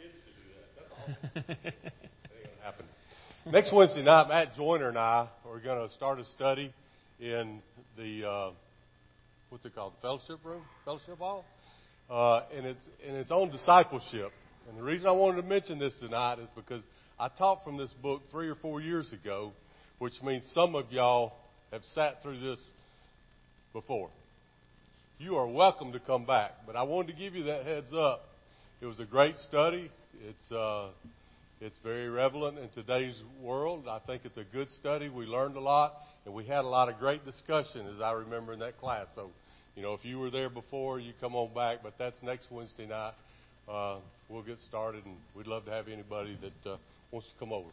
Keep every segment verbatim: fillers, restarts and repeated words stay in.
kids to do that. That's awesome. That ain't gonna happen. Next Wednesday night, Matt Joyner and I are going to start a study in the uh, what's it called, the fellowship room, fellowship hall, uh, and it's and it's on discipleship. And the reason I wanted to mention this tonight is because I taught from this book three or four years ago, which means some of y'all have sat through this before. You are welcome to come back, but I wanted to give you that heads up. It was a great study. It's uh, it's very relevant in today's world. I think it's a good study. We learned a lot, and we had a lot of great discussion, as I remember in that class. So, you know, if you were there before, you come on back. But that's next Wednesday night. Uh, we'll get started, and we'd love to have anybody that uh, wants to come over.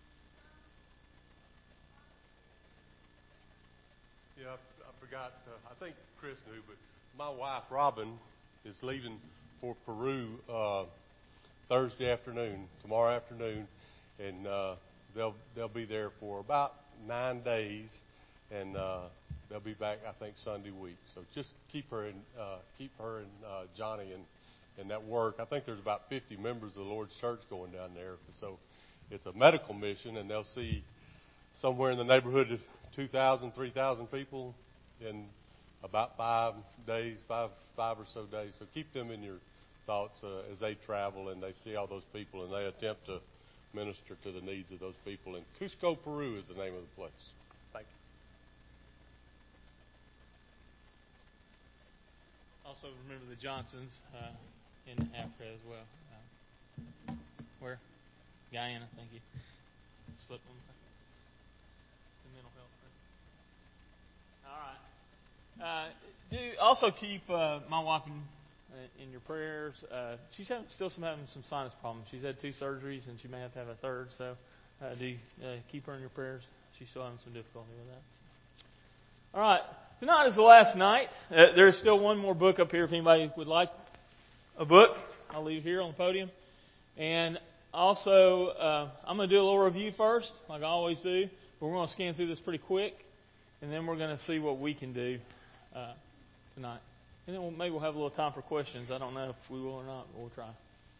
Yeah, I, I forgot. Uh, I think Chris knew, but my wife, Robin, is leaving for Peru uh, Thursday afternoon, tomorrow afternoon, and uh, they'll they'll be there for about nine days, and uh, they'll be back, I think, Sunday week. So just keep her and uh, keep her and uh, Johnny and. And that work. I think there's about fifty members of the Lord's Church going down there. So it's a medical mission, and they'll see somewhere in the neighborhood of two thousand, three thousand people in about five days, five five or so days. So keep them in your thoughts uh, as they travel and they see all those people and they attempt to minister to the needs of those people. And Cusco, Peru is the name of the place. Thank you. Also remember the Johnsons. Uh, in Africa as well. Uh, where? Guyana, thank you. Slipped on the mental health thing. All right. Uh, do also keep uh, my wife in, uh, in your prayers. Uh, she's having, still some, having some sinus problems. She's had two surgeries, and she may have to have a third. So uh, do uh, keep her in your prayers. She's still having some difficulty with that. All right. Tonight is the last night. Uh, there is still one more book up here if anybody would like a book. I'll leave here on the podium. And also, uh, I'm going to do a little review first, like I always do. But we're going to scan through this pretty quick. And then we're going to see what we can do uh, tonight. And then we'll, maybe we'll have a little time for questions. I don't know if we will or not, but we'll try.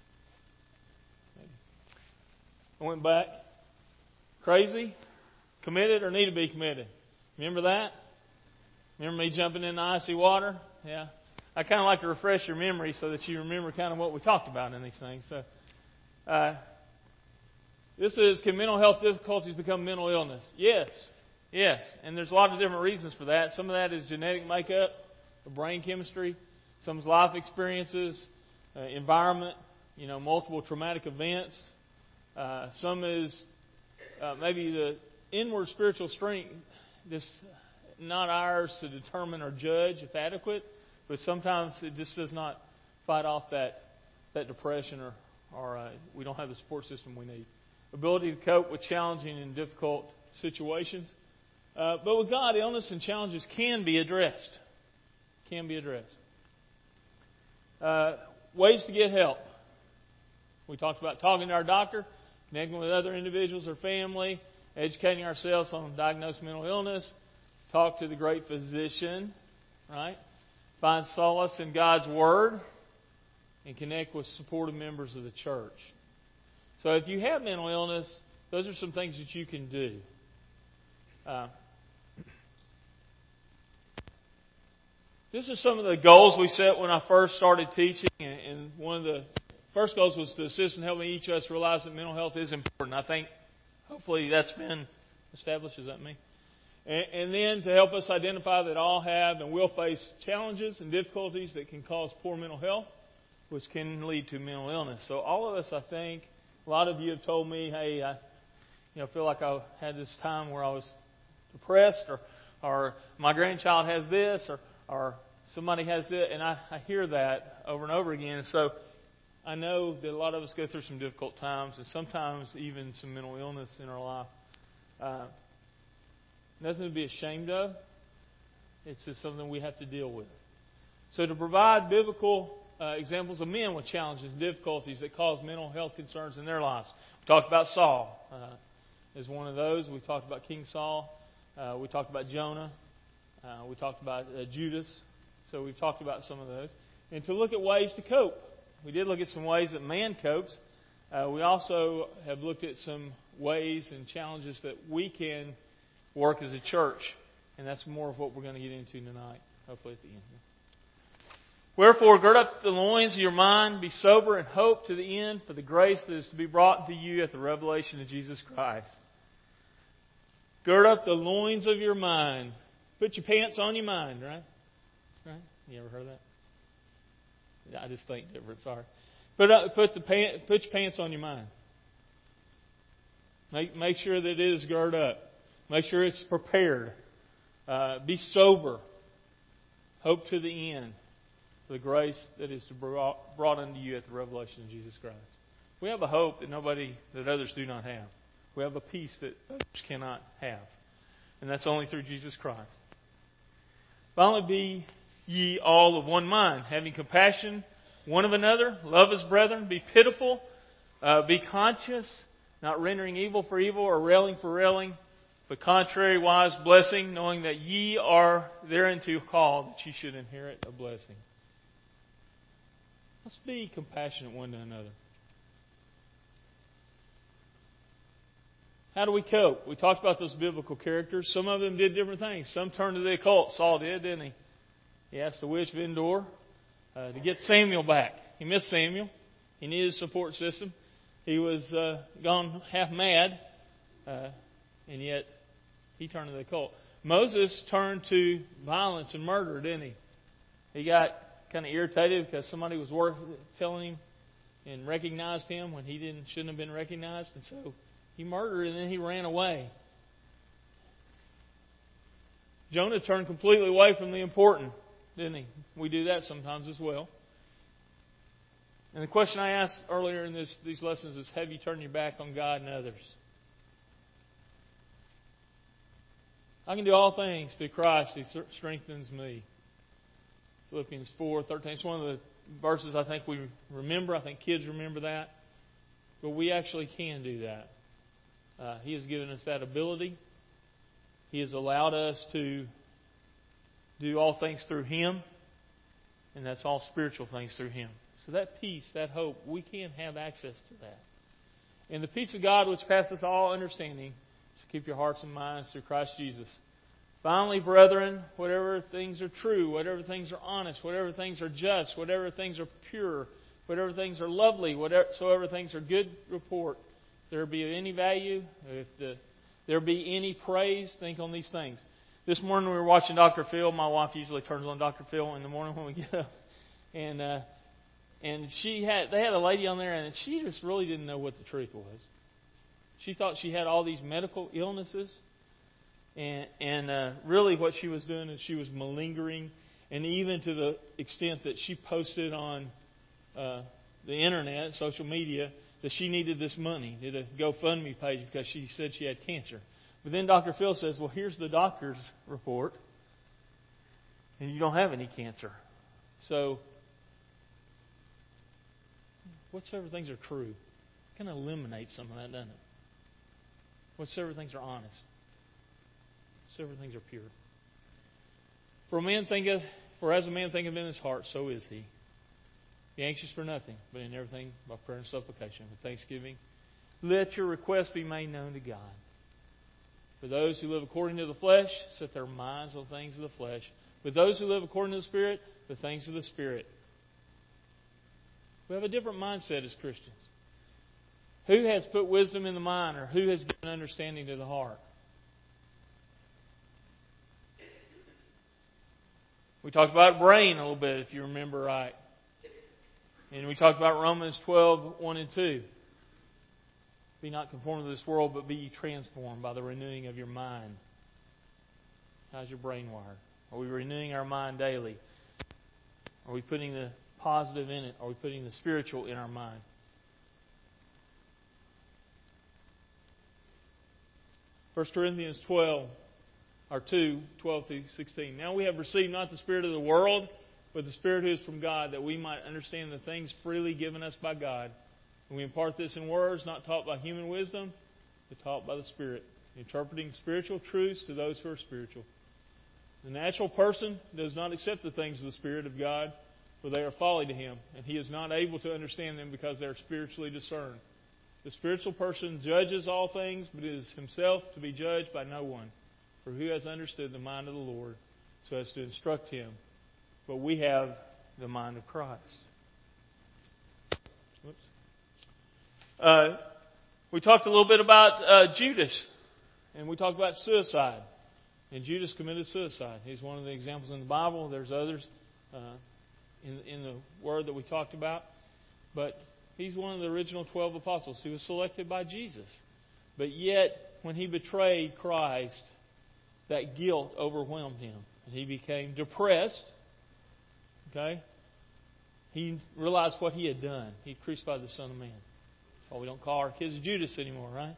Maybe. I went back. Crazy, committed, or need to be committed. Remember that? Remember me jumping in the icy water? Yeah. I kind of like to refresh your memory so that you remember kind of what we talked about in these things. So, uh, this is, can mental health difficulties become mental illness? Yes. Yes. And there's a lot of different reasons for that. Some of that is genetic makeup, brain chemistry. Some is life experiences, uh, environment, you know, multiple traumatic events. Uh, some is uh, maybe the inward spiritual strength, this not ours to determine or judge if adequate. But sometimes it just does not fight off that that depression, or, or uh, we don't have the support system we need. Ability to cope with challenging and difficult situations. Uh, but with God, illness and challenges can be addressed. Can be addressed. Uh, ways to get help. We talked about talking to our doctor, connecting with other individuals or family, educating ourselves on diagnosed mental illness, talk to the great physician, right? Find solace in God's Word, and connect with supportive members of the church. So if you have mental illness, those are some things that you can do. Uh, this is some of the goals we set when I first started teaching, and one of the first goals was to assist in helping each of us realize that mental health is important. I think hopefully that's been established. Is that me? And then to help us identify that all have and will face challenges and difficulties that can cause poor mental health, which can lead to mental illness. So all of us, I think, a lot of you have told me, hey, I you know, feel like I had this time where I was depressed, or, or my grandchild has this, or, or somebody has this, and I, I hear that over and over again. So I know that a lot of us go through some difficult times, and sometimes even some mental illness in our life. Uh, Nothing to be ashamed of. It's just something we have to deal with. So to provide biblical uh, examples of men with challenges and difficulties that cause mental health concerns in their lives. We talked about Saul uh, as one of those. We talked about King Saul. Uh, we talked about Jonah. Uh, we talked about uh, Judas. So we've talked about some of those. And to look at ways to cope. We did look at some ways that man copes. Uh, we also have looked at some ways and challenges that we can work as a church. And that's more of what we're going to get into tonight, hopefully at the end. Wherefore, gird up the loins of your mind, be sober, and hope to the end for the grace that is to be brought to you at the revelation of Jesus Christ. Gird up the loins of your mind. Put your pants on your mind, right? Right? You ever heard that? I just think different. Sorry. Put up, put the pant, put your pants on your mind. Make make sure that it is girded up. Make sure it's prepared. Uh, be sober. Hope to the end for the grace that is to be brought, brought unto you at the revelation of Jesus Christ. We have a hope that nobody, that others do not have. We have a peace that others cannot have, and that's only through Jesus Christ. Finally, be ye all of one mind, having compassion one of another, love as brethren, be pitiful, uh, be conscious, not rendering evil for evil or railing for railing, but contrariwise blessing, knowing that ye are thereunto called, that ye should inherit a blessing. Let's be compassionate one to another. How do we cope? We talked about those biblical characters. Some of them did different things. Some turned to the occult. Saul did, didn't he? He asked the witch of Endor uh, to get Samuel back. He missed Samuel. He needed a support system. He was uh, gone half mad, uh, and yet he turned to the occult. Moses turned to violence and murder, didn't he? He got kind of irritated because somebody was worth telling him and recognized him when he didn't shouldn't have been recognized, and so he murdered and then he ran away. Jonah turned completely away from the important, didn't he? We do that sometimes as well. And the question I asked earlier in this, these lessons is, have you turned your back on God and others? I can do all things through Christ who strengthens me. Philippians four thirteen. It's one of the verses I think we remember. I think kids remember that. But we actually can do that. Uh, he has given us that ability. He has allowed us to do all things through Him. And that's all spiritual things through Him. So that peace, that hope, we can have access to that. And the peace of God which passes all understanding shall keep your hearts and minds through Christ Jesus. Finally, brethren, whatever things are true, whatever things are honest, whatever things are just, whatever things are pure, whatever things are lovely, whatsoever things are good report, if there be of any value, if the, there be any praise, think on these things. This morning we were watching Doctor Phil. My wife usually turns on Doctor Phil in the morning when we get up. And uh, and she had they had a lady on there, and she just really didn't know what the truth was. She thought she had all these medical illnesses. And, and uh, really what she was doing is she was malingering, and even to the extent that she posted on uh, the internet, social media, that she needed this money, did a GoFundMe page because she said she had cancer. But then Doctor Phil says, well, here's the doctor's report, and you don't have any cancer. So, whatsoever things are true, kind of eliminates some of that, doesn't it? Whatsoever things are honest. Whatsoever things are pure. For a man thinketh, for as a man thinketh in his heart, so is he. Be anxious for nothing, but in everything by prayer and supplication with thanksgiving, let your requests be made known to God. For those who live according to the flesh, set their minds on things of the flesh. But those who live according to the Spirit, the things of the Spirit. We have a different mindset as Christians. Who has put wisdom in the mind, or who has given understanding to the heart? We talked about brain a little bit, if you remember right. And we talked about Romans twelve, one and two. Be not conformed to this world, but be ye transformed by the renewing of your mind. How's your brain wired? Are we renewing our mind daily? Are we putting the positive in it? Are we putting the spiritual in our mind? First Corinthians twelve, or two, twelve through sixteen. Now we have received not the spirit of the world, but the Spirit who is from God, that we might understand the things freely given us by God. And we impart this in words not taught by human wisdom, but taught by the Spirit, interpreting spiritual truths to those who are spiritual. The natural person does not accept the things of the Spirit of God, for they are folly to him, and he is not able to understand them because they are spiritually discerned. The spiritual person judges all things, but is himself to be judged by no one. For who has understood the mind of the Lord so as to instruct him? But we have the mind of Christ. Whoops. Uh, we talked a little bit about uh, Judas, and we talked about suicide. And Judas committed suicide. He's one of the examples in the Bible. There's others uh, in, in the Word that we talked about. But he's one of the original twelve apostles. He was selected by Jesus. But yet, when he betrayed Christ, that guilt overwhelmed him. And he became depressed. Okay? He realized what he had done. He crucified the Son of Man. That's why we don't call our kids Judas anymore, right?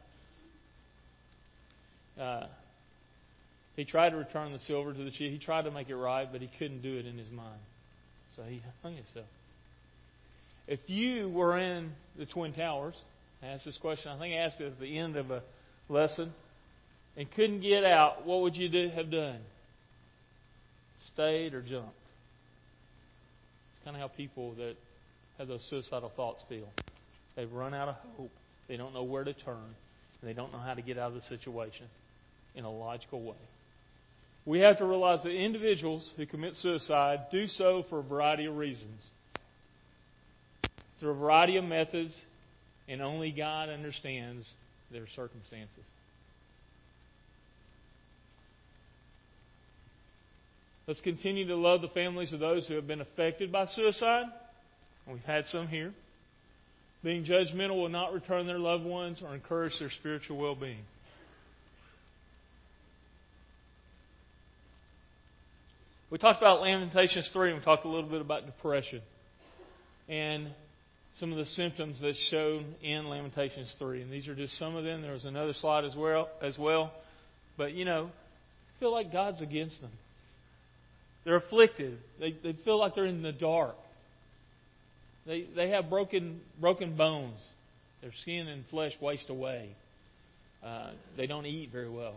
Uh, he tried to return the silver to the chief. He tried to make it right, but he couldn't do it in his mind. So he hung himself. If you were in the Twin Towers, I asked this question, I think I asked it at the end of a lesson, and couldn't get out, what would you do, have done? Stayed or jumped? It's kind of how people that have those suicidal thoughts feel. They've run out of hope. They don't know where to turn. And they don't know how to get out of the situation in a logical way. We have to realize that individuals who commit suicide do so for a variety of reasons. Through a variety of methods, and only God understands their circumstances. Let's continue to love the families of those who have been affected by suicide. We've had some here. Being judgmental will not return their loved ones or encourage their spiritual well-being. We talked about Lamentations three, and we talked a little bit about depression. And some of the symptoms that's shown in Lamentations three. And these are just some of them. There was another slide as well. As well. But, you know, feel like God's against them. They're afflicted. They, they feel like they're in the dark. They, they have broken, broken bones. Their skin and flesh waste away. Uh, they don't eat very well.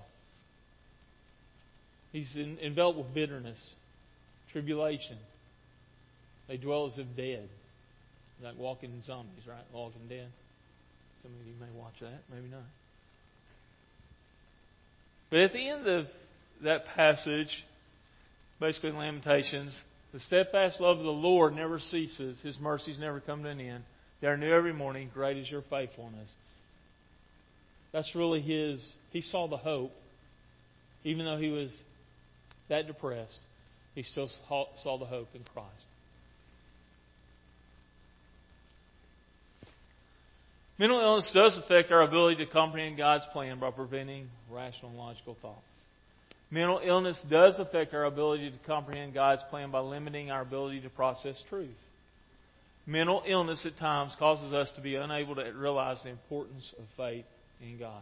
He's in, enveloped with bitterness, tribulation. They dwell as if dead. Like walking zombies, right? Walking dead. Some of you may watch that, maybe not. But at the end of that passage, basically in Lamentations, the steadfast love of the Lord never ceases. His mercies never come to an end. They are new every morning. Great is your faithfulness. That's really his. He saw the hope. Even though he was that depressed, he still saw the hope in Christ. Mental illness does affect our ability to comprehend God's plan by preventing rational and logical thought. Mental illness does affect our ability to comprehend God's plan by limiting our ability to process truth. Mental illness at times causes us to be unable to realize the importance of faith in God.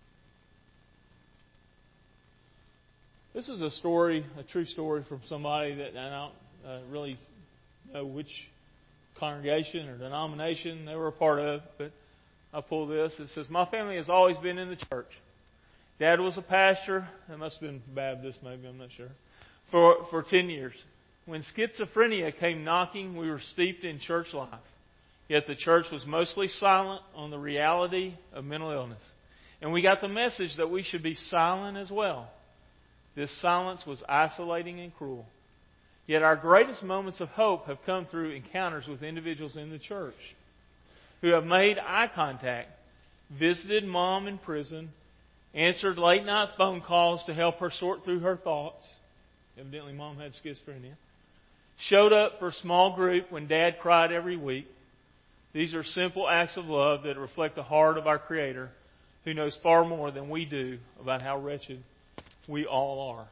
This is a story, a true story from somebody that I don't uh, really know which congregation or denomination they were a part of, but I pull this. It says, my family has always been in the church. Dad was a pastor. That must have been Baptist, maybe, I'm not sure. For, for ten years. When schizophrenia came knocking, we were steeped in church life. Yet the church was mostly silent on the reality of mental illness. And we got the message that we should be silent as well. This silence was isolating and cruel. Yet our greatest moments of hope have come through encounters with individuals in the church who have made eye contact, visited Mom in prison, answered late night phone calls to help her sort through her thoughts. Evidently Mom had schizophrenia. Showed up for a small group when Dad cried every week. These are simple acts of love that reflect the heart of our Creator, who knows far more than we do about how wretched we all are.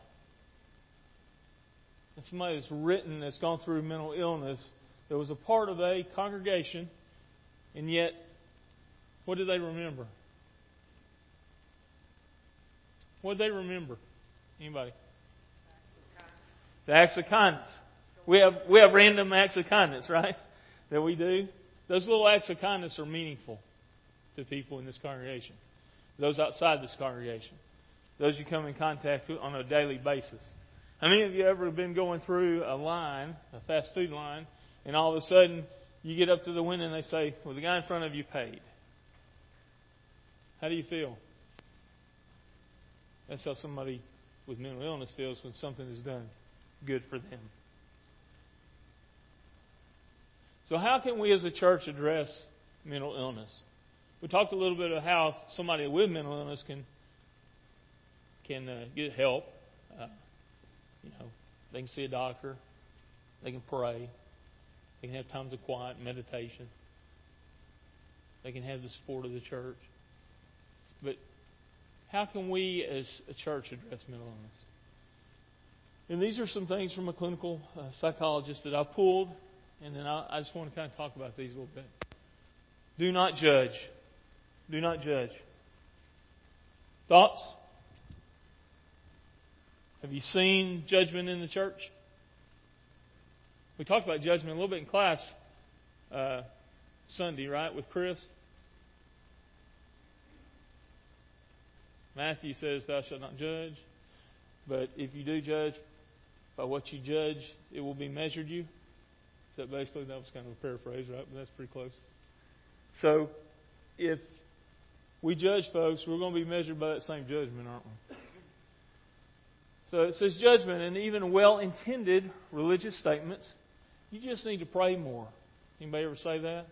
And somebody that's written, that's gone through mental illness, that was a part of a congregation, and yet, what do they remember? What do they remember? Anybody? The acts of kindness. We have we have random acts of kindness, right? That we do. Those little acts of kindness are meaningful to people in this congregation. Those outside this congregation. Those you come in contact with on a daily basis. How many of you ever been going through a line, a fast food line, and all of a sudden you get up to the window and they say, well, the guy in front of you paid. How do you feel? That's how somebody with mental illness feels when something is done good for them. So how can we as a church address mental illness? We talked a little bit of how somebody with mental illness can can uh, get help. Uh, you know, they can see a doctor. They can pray. They can have times of quiet and meditation. They can have the support of the church. But how can we as a church address mental illness? And these are some things from a clinical uh, psychologist that I pulled, and then I, I just want to kind of talk about these a little bit. Do not judge. Do not judge. Thoughts? Have you seen judgment in the church? We talked about judgment a little bit in class uh, Sunday, right, with Chris. Matthew says, "Thou shalt not judge." But if you do judge, by what you judge, it will be measured you. So basically, that was kind of a paraphrase, right? But that's pretty close. So, if we judge folks, we're going to be measured by that same judgment, aren't we? So it says judgment, and even well-intended religious statements. You just need to pray more. Anybody ever say that?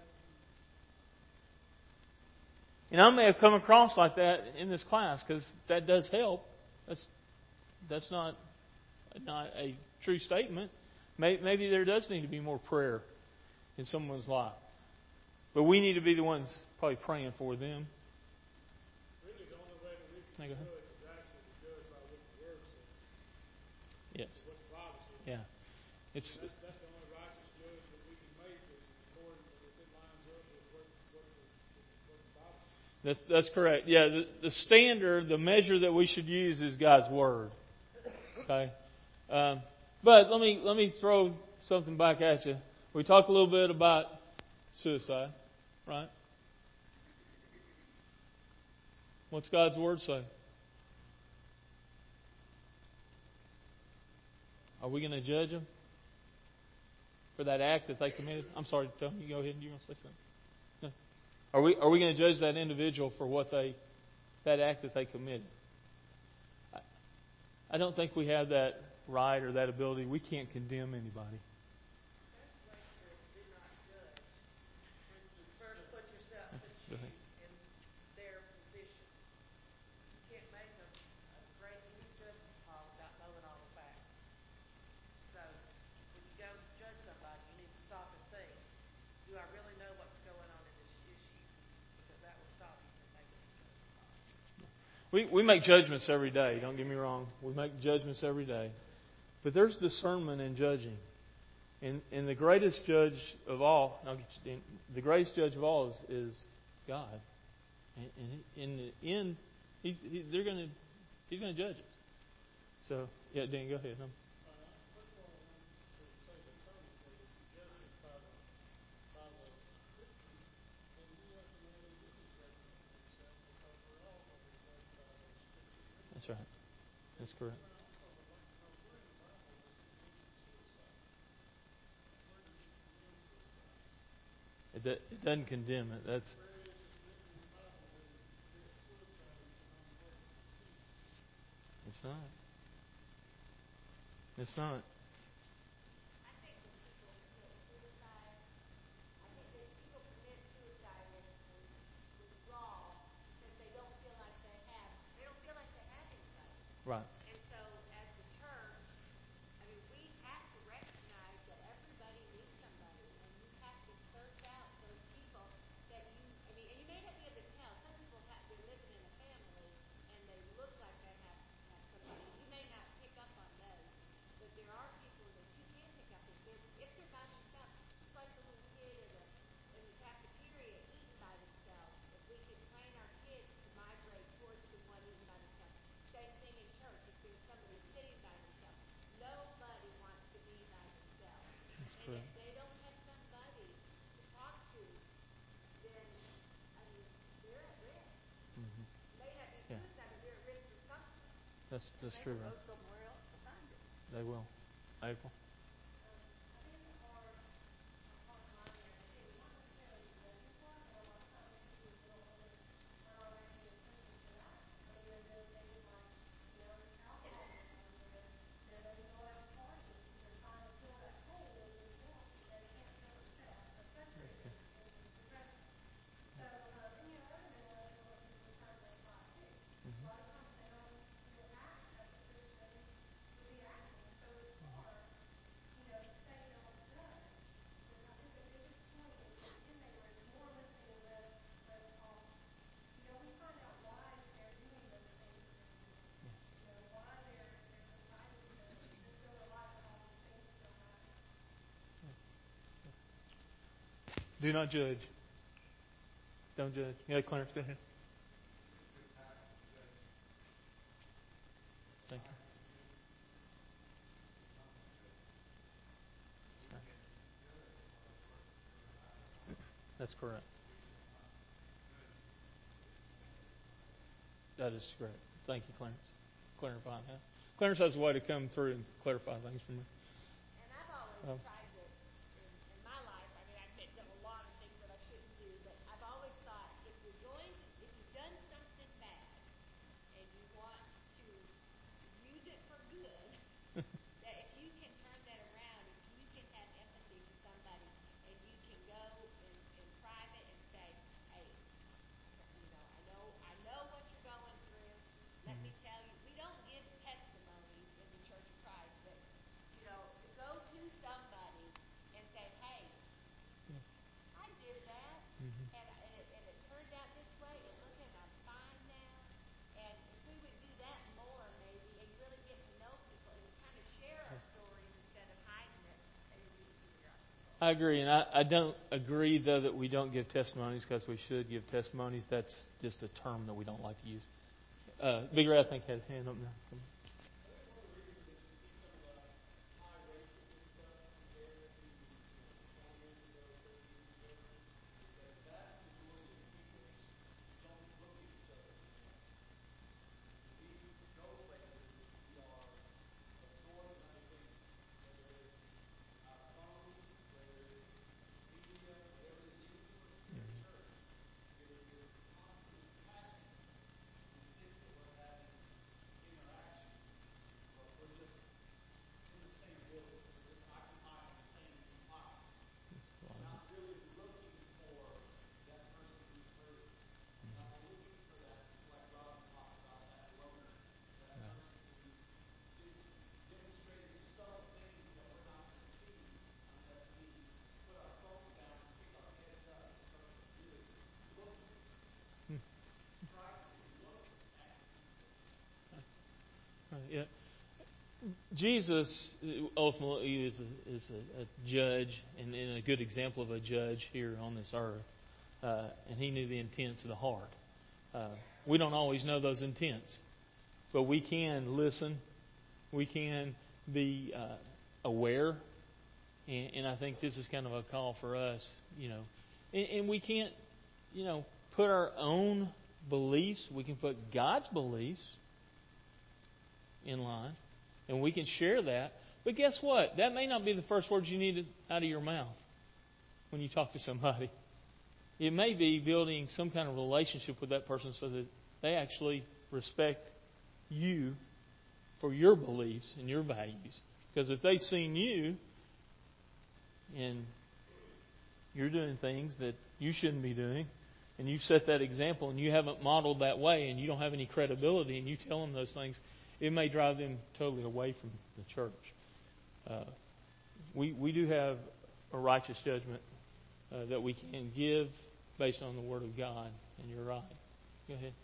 And I may have come across like that in this class because that does help. That's that's not not a true statement. Maybe there does need to be more prayer in someone's life, but we need to be the ones probably praying for them. Really, the only way that we can judge is actually to judge by what the Word says. Yes. What the Bible says. Yeah. It's that's, that's the only righteous judge that we can make, is according to if it lines up with what, what, the, what the Bible says. That, that's correct. Yeah, the, the standard, the measure that we should use is God's Word. Okay. Um, but let me let me throw something back at you. We talked a little bit about suicide, right? What's God's Word say? Are we going to judge them for that act that they committed? I'm sorry, Tony, you go ahead. You want to say something? No. Are we are we going to judge that individual for what they that act that they committed? I, I don't think we have that right or that ability. We can't condemn anybody. Go ahead. We we make judgments every day. Don't get me wrong. We make judgments every day. But there's discernment in judging. And, and the greatest judge of all, I'll get you, the greatest judge of all is, is God. And, and in the end, he's, he, they're going to, He's going to judge us. So, yeah, Dan, go ahead. Huh? That's right. That's correct. It, do, it doesn't condemn it. That's it's not. It's not. Right. And so, as the church, I mean, we have to recognize that everybody needs somebody, and you have to search out those people that you. I mean, and you may not be able to tell. Some people have they're living in a family, and they look like they have, have somebody. You may not pick up on those, but there are people that you can pick up if they're if they're by themselves. It's like the little kid in the in the cafeteria eating by themselves. If we can train our kids to migrate towards the one eating by themselves. Same thing in church. If there's somebody sitting by themselves, nobody wants to be by themselves. That's and correct. if they don't have somebody to talk to, then I mean they're at risk. Mm-hmm. May not be Yeah. suicide, but they're at risk for something. That's that's they true. will Right? go somewhere else to find it. They will. April. Do not judge. Don't judge. Yeah, Clarence, go ahead. Thank you. That's correct. That is correct. Thank you, Clarence. Clarifying that. Clarence has a way to come through and clarify things for me. And I've always Oh. tried to, in, in my life, I mean, I've done a lot of things that I shouldn't do, but I've always thought if you're going to, if you've done something bad and you want to use it for good, that if you can turn that around, if you can have empathy for somebody and you can go in, in private and say, hey, you know, I know, I know what you're going through. Let me tell you, we don't give testimonies in the Church of Christ, but, you know, to go to somebody and say, hey, I did that, Mhm. and, and, it, and it turned out this way, and look, and I'm fine now. And if we would do that more, maybe, and really get to know people and kind of share our stories instead of hiding it, maybe we would figure out. I agree, and I, I don't agree, though, that we don't give testimonies because we should give testimonies. That's just a term that we don't like to use. Uh, Big Red, I think, had a hand up there. Come on. Uh, yeah. Jesus ultimately is a, is a, a judge and, and a good example of a judge here on this earth. Uh, and he knew the intents of the heart. Uh, we don't always know those intents, but we can listen. We can be uh, aware. And, and I think this is kind of a call for us, you know. And, and we can't, you know, put our own beliefs. We can put God's beliefs in line, and we can share that. But guess what? That may not be the first words you need out of your mouth when you talk to somebody. It may be building some kind of relationship with that person so that they actually respect you for your beliefs and your values. Because if they've seen you and you're doing things that you shouldn't be doing, and you set that example and you haven't modeled that way and you don't have any credibility and you tell them those things, it may drive them totally away from the church. Uh, we we do have a righteous judgment uh, that we can give based on the Word of God, and you're right. Go ahead.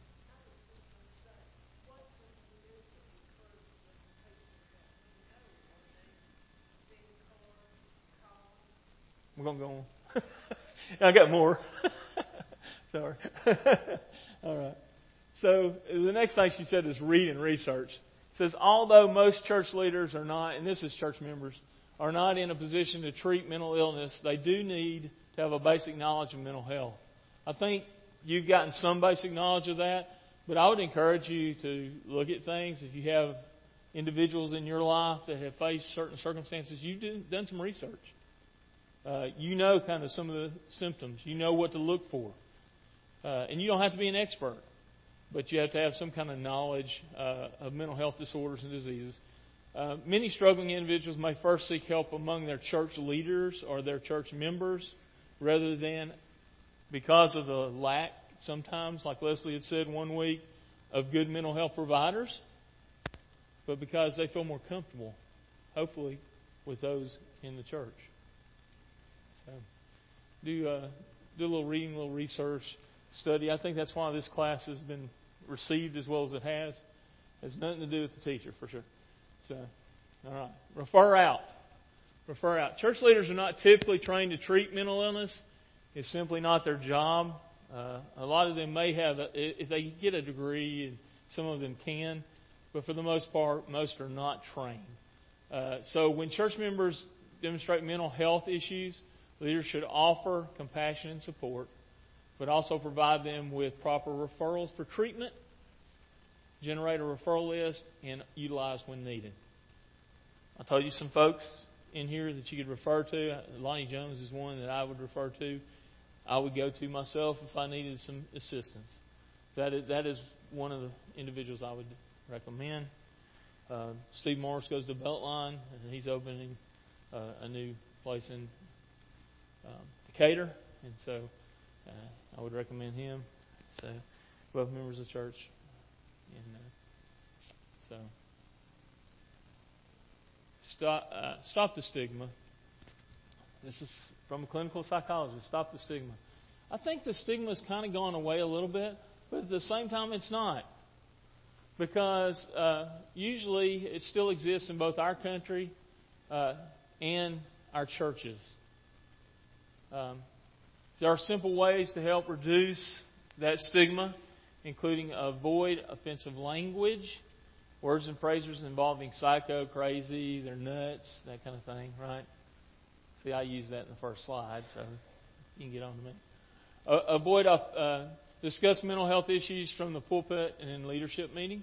We're going to go on. I got more. Sorry. All right. So the next thing she said is read and research. It says, although most church leaders are not, and this is church members, are not in a position to treat mental illness, they do need to have a basic knowledge of mental health. I think you've gotten some basic knowledge of that, but I would encourage you to look at things. If you have individuals in your life that have faced certain circumstances, you've done some research. Uh, you know kind of some of the symptoms. You know what to look for. Uh, and you don't have to be an expert, but you have to have some kind of knowledge uh, of mental health disorders and diseases. Uh, many struggling individuals may first seek help among their church leaders or their church members rather than because of the lack, sometimes, like Leslie had said one week, of good mental health providers, but because they feel more comfortable, hopefully, with those in the church. So, do uh, do a little reading, a little research, study. I think that's why this class has been received as well as it has. It has nothing to do with the teacher, for sure. So, all right. Refer out. Refer out. Church leaders are not typically trained to treat mental illness. It's simply not their job. Uh, a lot of them may have, a, if they get a degree, and some of them can, but for the most part, most are not trained. Uh, so when church members demonstrate mental health issues, leaders should offer compassion and support, but also provide them with proper referrals for treatment, generate a referral list, and utilize when needed. I told you some folks in here that you could refer to. Lonnie Jones is one that I would refer to. I would go to myself if I needed some assistance. That is, that is one of the individuals I would recommend. Uh, Steve Morris goes to Beltline, and he's opening uh, a new place in um, Decatur, and so uh, I would recommend him. So, both members of the church, and uh, so stop uh, stop the stigma. This is from a clinical psychologist. Stop the stigma. I think the stigma has kind of gone away a little bit, but at the same time, it's not. Because uh, usually it still exists in both our country uh, and our churches. Um, there are simple ways to help reduce that stigma, including avoid offensive language, words and phrases involving psycho, crazy, they're nuts, that kind of thing, right? See, I used that in the first slide, so you can get on to me. Uh, avoid uh, discuss mental health issues from the pulpit and in leadership meetings.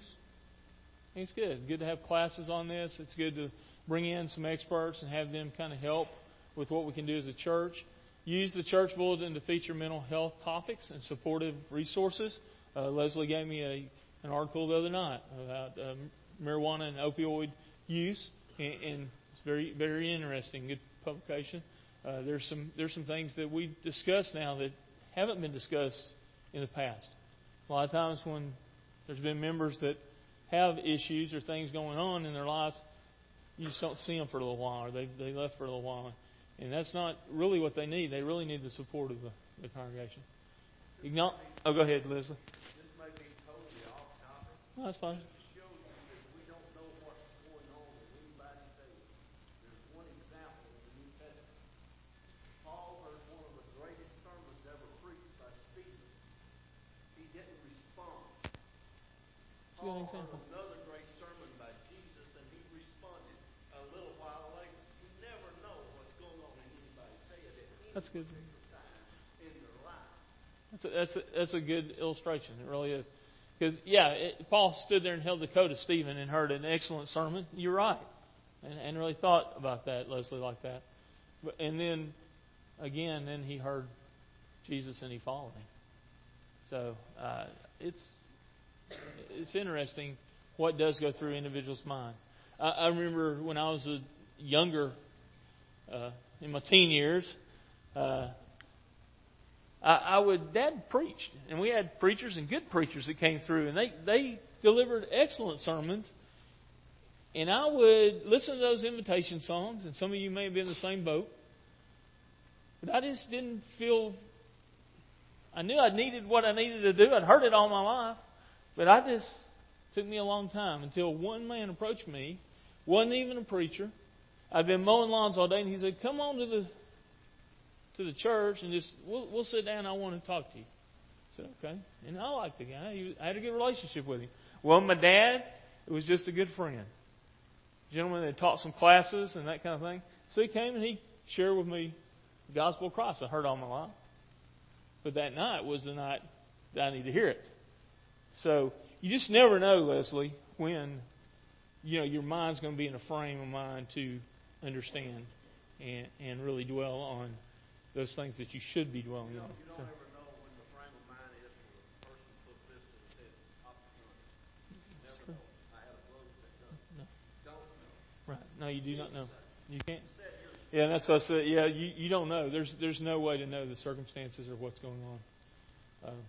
I think it's good. Good to have classes on this. It's good to bring in some experts and have them kind of help with what we can do as a church. Use the church bulletin to feature mental health topics and supportive resources. Uh, Leslie gave me a, an article the other night about um, marijuana and opioid use, and, and it's very, very interesting. Good publication. Uh, there's some there's some things that we discuss now that haven't been discussed in the past. A lot of times when there's been members that have issues or things going on in their lives, you just don't see them for a little while, or they they left for a little while, and that's not really what they need. They really need the support of the, the congregation. Igno- oh, go ahead, Leslie. This may be totally off topic. No, that's fine. It just shows you that we don't know what's going on in anybody's day. There's one example in the New Testament. Paul heard one of the greatest sermons ever preached by Stephen. He didn't respond. That's a good Paul example. heard another great sermon by Jesus, and he responded a little while later. You never know what's going on in anybody's day at any That's good. particular time in their life. That's a, that's a, that's a good illustration. It really is. Because, yeah, it, Paul stood there and held the coat of Stephen and heard an excellent sermon. You're right. And, and really thought about that, Leslie, like that. But, and then, again, then he heard Jesus and he followed him. So uh, it's it's interesting what does go through an individual's mind. I, I remember when I was a younger, uh, in my teen years, uh, I, I would, Dad preached, and we had preachers and good preachers that came through, and they, they delivered excellent sermons. And I would listen to those invitation songs, and some of you may be in the same boat. But I just didn't feel, I knew I needed what I needed to do. I'd heard it all my life. But I just, it took me a long time until one man approached me, wasn't even a preacher. I'd been mowing lawns all day, and he said, come on to the to the church and just, we'll, we'll sit down. I want to talk to you. I said, okay. And I liked the guy. He, I had a good relationship with him. Well, my dad, it was just a good friend. Gentleman that taught some classes and that kind of thing. So he came and he shared with me the gospel of Christ. I heard all my life. But that night was the night that I needed to hear it. So you just never know, Leslie, when you know your mind's going to be in a frame of mind to understand and, and really dwell on those things that you should be dwelling You on. don't, you don't So, ever know when the frame of mind is for a person to put this to the head opportunity. You never true. know. I had a brother that does. No. Don't know. right. No, you do not know. You can't. Said here, Yeah, and that's what I said. Yeah, you, you don't know. There's there's no way to know the circumstances or what's going on. Um,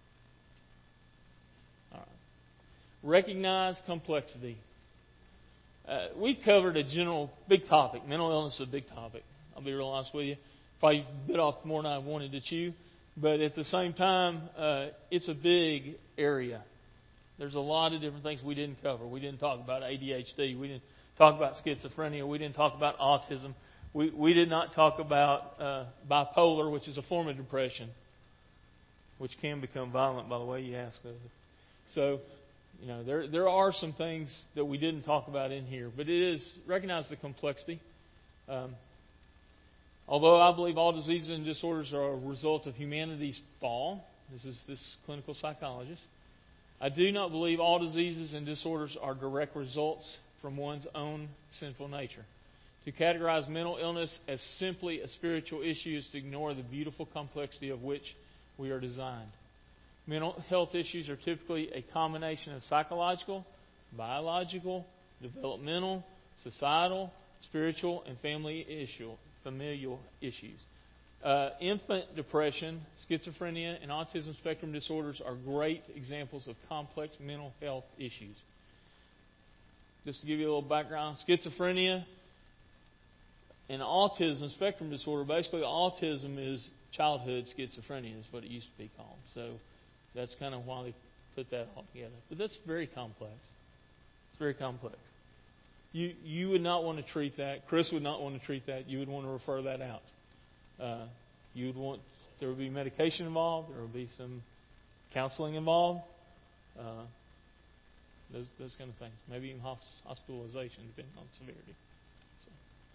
all right. Recognize complexity. Uh, we've covered a general big topic. Mental illness is a big topic. I'll be real honest with you. Probably bit off more than I wanted to chew. But at the same time, uh, it's a big area. There's a lot of different things we didn't cover. We didn't talk about A D H D. We didn't talk about schizophrenia. We didn't talk about autism. we, we did not talk about uh, bipolar, which is a form of depression, which can become violent, by the way you ask us. So, you know, there there are some things that we didn't talk about in here, but it is recognize the complexity. Um, although I believe all diseases and disorders are a result of humanity's fall, this is this clinical psychologist, I do not believe all diseases and disorders are direct results from one's own sinful nature. To categorize mental illness as simply a spiritual issue is to ignore the beautiful complexity of which we are designed. Mental health issues are typically a combination of psychological, biological, developmental, societal, spiritual, and family issue, familial issues. Uh, infant depression, schizophrenia, and autism spectrum disorders are great examples of complex mental health issues. Just to give you a little background, schizophrenia and autism spectrum disorder, basically autism is childhood schizophrenia is what it used to be called. So that's kind of why they put that all together. But that's very complex. It's very complex. You you would not want to treat that. Chris would not want to treat that. You would want to refer that out. Uh, you would want there would be medication involved. There would be some counseling involved. Uh, those those kind of things. Maybe even hospitalization, depending on severity. So.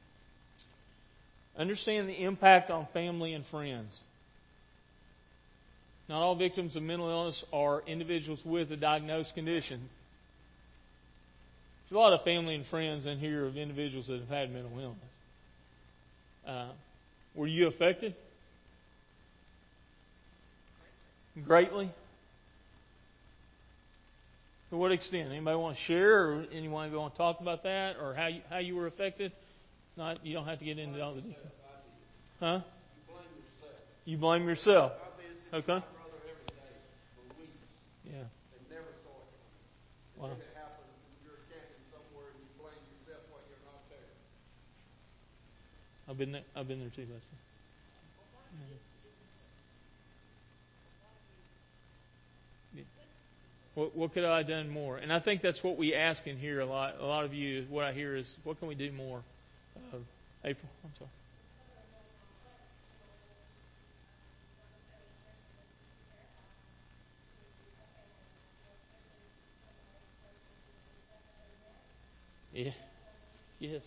Understand the impact on family and friends. Not all victims of mental illness are individuals with a diagnosed condition. There's a lot of family and friends in here of individuals that have had mental illness. Uh, were you affected? Greatly? To what extent? Anybody want to share, or anyone want to talk about that, or how you, how you were affected? Not, you don't have to get into all the details. Huh? You blame yourself. Okay. Yeah. They never saw it. And Wow. then it happens when you're camping somewhere and you blame yourself when you're not there. I've been there, I've been there too, Leslie. Yeah. What, what could I have done more? And I think that's what we ask in here a lot. A lot of you, what I hear is, what can we do more? Uh, April, I'm sorry. Yeah. Yes.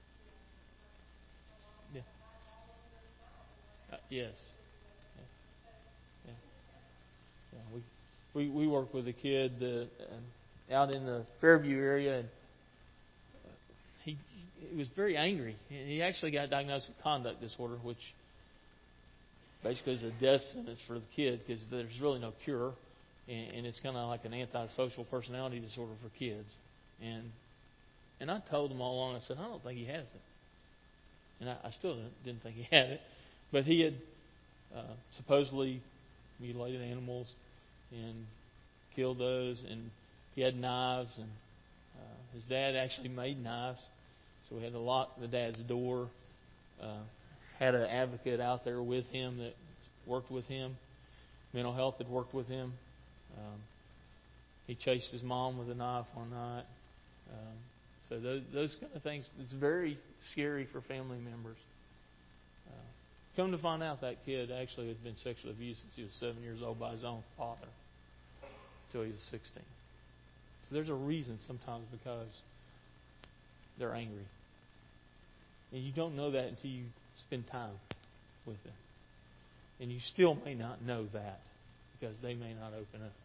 Yeah. Uh, yes. Yeah. Yeah. Yeah. We we we work with a kid that, uh, out in the Fairview area, and he he was very angry. He actually got diagnosed with conduct disorder, which basically is a death sentence for the kid because there's really no cure, and, and it's kind of like an antisocial personality disorder for kids. And and I told him all along, I said, I don't think he has it. And I, I still didn't, didn't think he had it. But he had uh, supposedly mutilated animals and killed those. And he had knives. And uh, his dad actually made knives. So we had to lock the dad's door. Uh, had an advocate out there with him that worked with him. Mental health had worked with him. Um, he chased his mom with a knife one night. Um, So those, those kind of things, it's very scary for family members. Uh, come to find out, that kid actually had been sexually abused since he was seven years old by his own father until he was sixteen. So there's a reason sometimes because they're angry. And you don't know that until you spend time with them. And you still may not know that because they may not open up.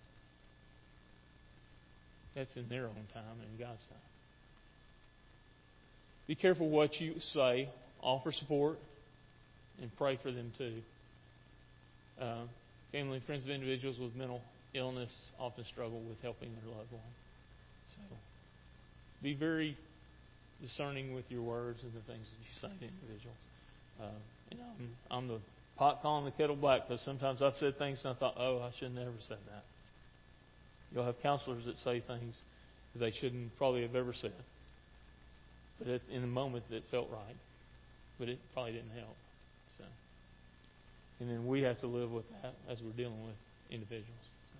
That's in their own time and in God's time. Be careful what you say. Offer support and pray for them too. Uh, family and friends of individuals with mental illness often struggle with helping their loved one. So be very discerning with your words and the things that you say to individuals. Uh, you know, I'm, I'm the pot calling the kettle black because sometimes I've said things and I thought, oh, I should never said that. You'll have counselors that say things that they shouldn't probably have ever said. But it, in the moment, it felt right. But it probably didn't help. So, and then we have to live with that as we're dealing with individuals. So.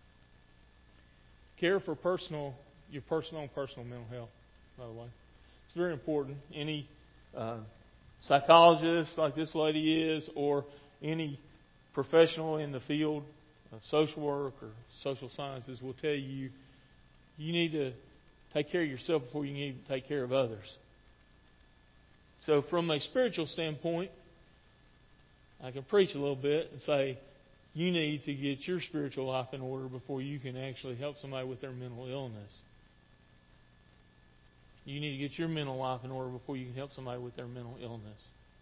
Care for personal, your personal and personal mental health, by the way. It's very important. Any uh, psychologist like this lady is, or any professional in the field of social work or social sciences will tell you, you need to take care of yourself before you need to take care of others. So from a spiritual standpoint, I can preach a little bit and say, you need to get your spiritual life in order before you can actually help somebody with their mental illness. You need to get your mental life in order before you can help somebody with their mental illness.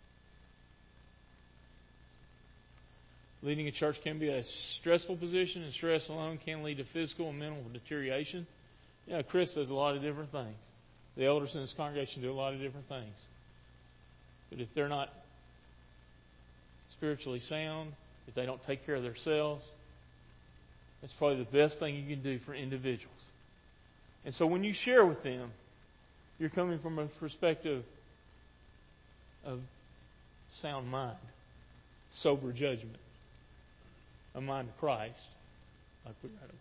Leading a church can be a stressful position, and stress alone can lead to physical and mental deterioration. You know, Chris does a lot of different things. The elders in this congregation do a lot of different things. But if they're not spiritually sound, if they don't take care of themselves, that's probably the best thing you can do for individuals. And so when you share with them, you're coming from a perspective of sound mind, sober judgment, a mind of Christ, like we read about.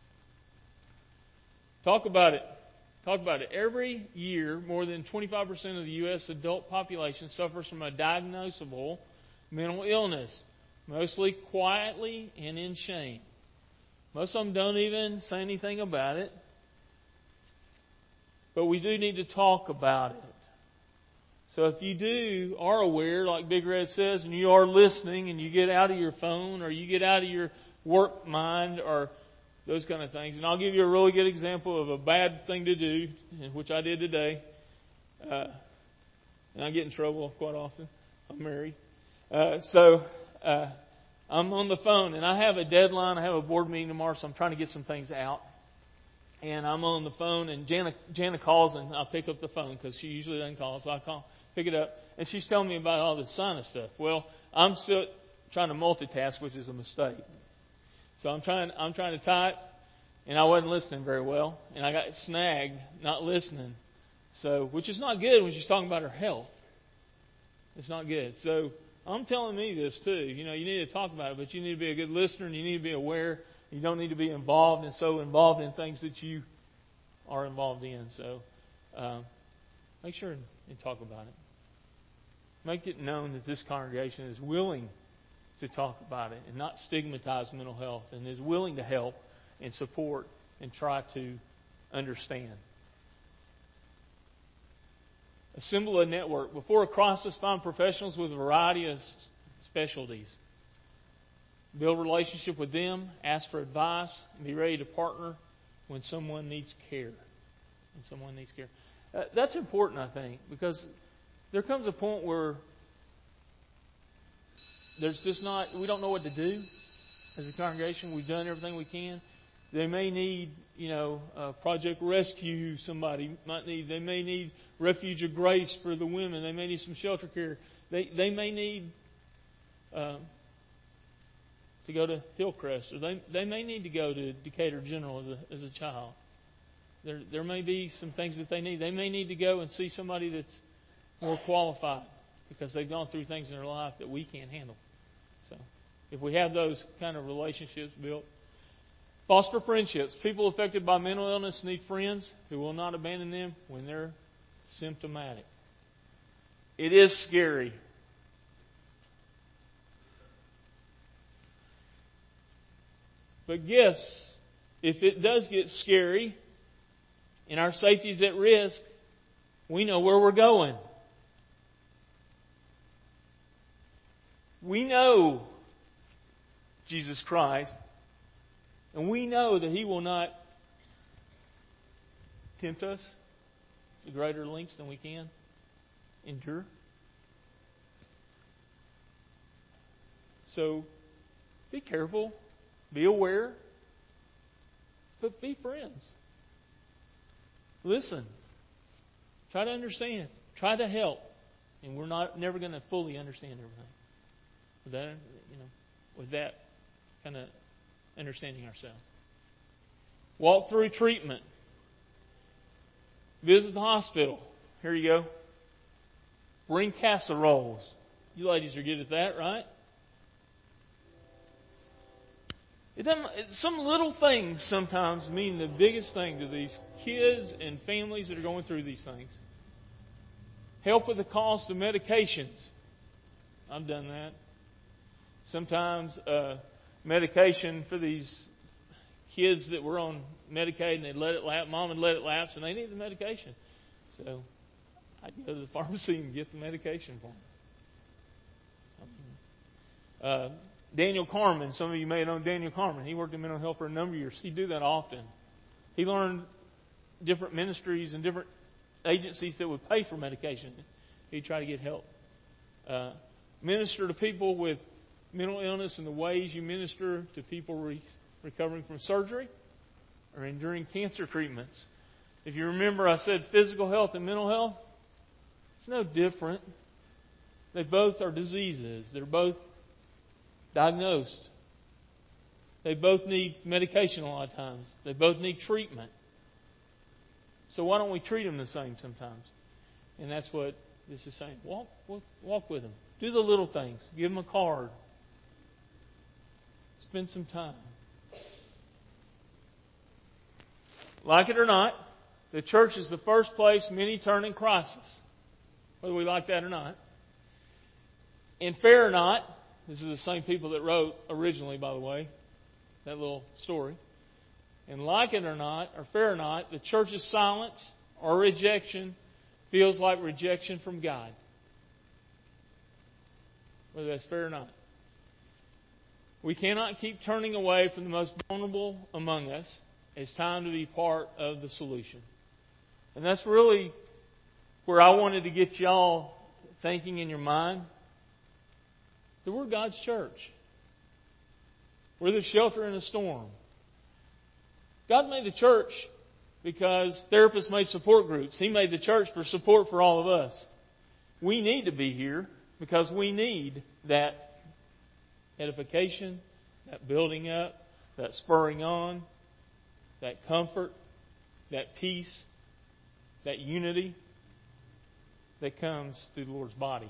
Talk about it. Talk about it. Every year, more than twenty-five percent of the U S adult population suffers from a diagnosable mental illness, mostly quietly and in shame. Most of them don't even say anything about it. But we do need to talk about it. So if you do are aware, like Big Red says, and you are listening, and you get out of your phone, or you get out of your work mind, or those kind of things. And I'll give you a really good example of a bad thing to do, which I did today. Uh, and I get in trouble quite often. I'm married. Uh, so uh, I'm on the phone, and I have a deadline. I have a board meeting tomorrow, so I'm trying to get some things out. And I'm on the phone, and Jana, Jana calls, and I'll pick up the phone because she usually doesn't call, so I call, pick it up, and she's telling me about all this sinus stuff. Well, I'm still trying to multitask, which is a mistake. So I'm trying, I'm trying to type, and I wasn't listening very well, and I got snagged not listening. So, which is not good when she's talking about her health. It's not good. So I'm telling me this too. You know, you need to talk about it, but you need to be a good listener, and you need to be aware. You don't need to be involved and so involved in things that you are involved in. So uh, make sure and talk about it. Make it known that this congregation is willing to talk about it and not stigmatize mental health, and is willing to help and support and try to understand. Assemble a network. Before a crisis, find professionals with a variety of specialties. Build a relationship with them, ask for advice, and be ready to partner when someone needs care. When someone needs care. Uh, that's important, I think, because there comes a point where there's just not, we don't know what to do as a congregation. We've done everything we can. They may need, you know, uh, Project Rescue. Somebody might need. They may need Refuge of Grace for the women. They may need some shelter care. They they may need. Uh, to go to Hillcrest, or they they may need to go to Decatur General as a as a child. There there may be some things that they need. They may need to go and see somebody that's more qualified because they've gone through things in their life that we can't handle. So, if we have those kind of relationships built, foster friendships. People affected by mental illness need friends who will not abandon them when they're symptomatic. It is scary. But guess, if it does get scary and our safety is at risk, we know where we're going. We know Jesus Christ, and we know that He will not tempt us to greater lengths than we can endure. So, be careful. Be aware, but be friends. Listen. Try to understand. Try to help. And we're not never going to fully understand everything. With that, you know, with that kind of understanding ourselves. Walk through treatment. Visit the hospital. Here you go. Bring casseroles. You ladies are good at that, right? It doesn't, some little things sometimes mean the biggest thing to these kids and families that are going through these things. Help with the cost of medications. I've done that. Sometimes uh, medication for these kids that were on Medicaid and they'd let it lapse, mom would let it lapse, and they need the medication. So I'd go to the pharmacy and get the medication for them. Uh, Daniel Carmen, some of you may know Daniel Carmen. He worked in mental health for a number of years. He'd do that often. He learned different ministries and different agencies that would pay for medication. He'd try to get help. Uh, minister to people with mental illness in the ways you minister to people re- recovering from surgery or enduring cancer treatments. If you remember, I said physical health and mental health. It's no different. They both are diseases. They're both diagnosed. They both need medication a lot of times. They both need treatment. So why don't we treat them the same sometimes? And that's what this is saying. Walk, walk, walk with them. Do the little things. Give them a card. Spend some time. Like it or not, the church is the first place many turn in crisis, whether we like that or not. And fair or not, this is the same people that wrote originally, by the way, that little story. And like it or not, or fair or not, the church's silence or rejection feels like rejection from God. Whether that's fair or not. We cannot keep turning away from the most vulnerable among us. It's time to be part of the solution. And that's really where I wanted to get y'all thinking in your mind. That we're God's church. We're the shelter in a storm. God made the church because therapists made support groups. He made the church for support for all of us. We need to be here because we need that edification, that building up, that spurring on, that comfort, that peace, that unity that comes through the Lord's body.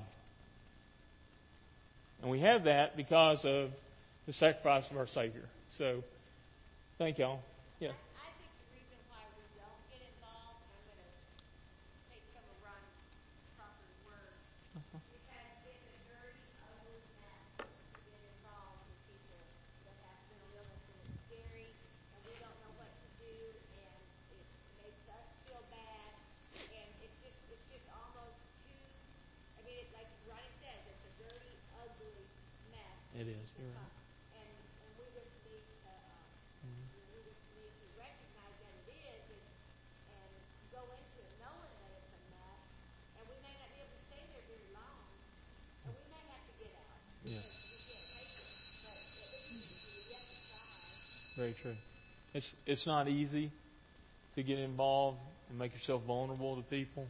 And we have that because of the sacrifice of our Savior. So, thank y'all. Yeah. I think the reason why we don't get involved, I'm going to take some of Ron Crawford's words, because it's a dirty, ugly mess to get involved with people that have mental illness, and it's scary, and we don't know what to do, and it makes us feel bad, and it's just it's just almost too. I mean, it, like Ronnie says, it's a dirty, ugly mess. It is. You're right. And and we just need to. Um, We just need to recognize that it is and, and go into it knowing that it's a mess. And we may not be able to stay there very long. And we may have to get out. Yeah. We can't take it. But at least we have to try. Very true. It's it's not easy to get involved and make yourself vulnerable to people.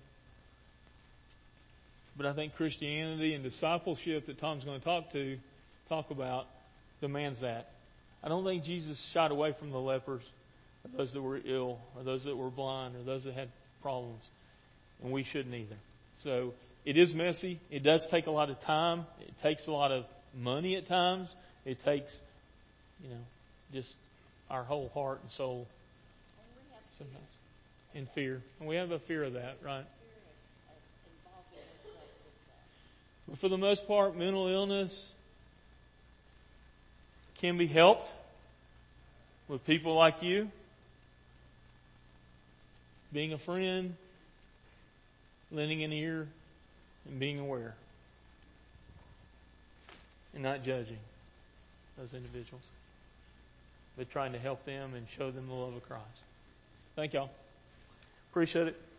But I think Christianity and discipleship that Tom's going to talk to talk about demands that. I don't think Jesus shied away from the lepers, or those that were ill, or those that were blind, or those that had problems. And we shouldn't either. So it is messy. It does take a lot of time. It takes a lot of money at times. It takes, you know, just our whole heart and soul sometimes. And fear. And we have a fear of that, right? But for the most part, mental illness can be helped with people like you, being a friend, lending an ear, and being aware, and not judging those individuals, but trying to help them and show them the love of Christ. Thank y'all. Appreciate it.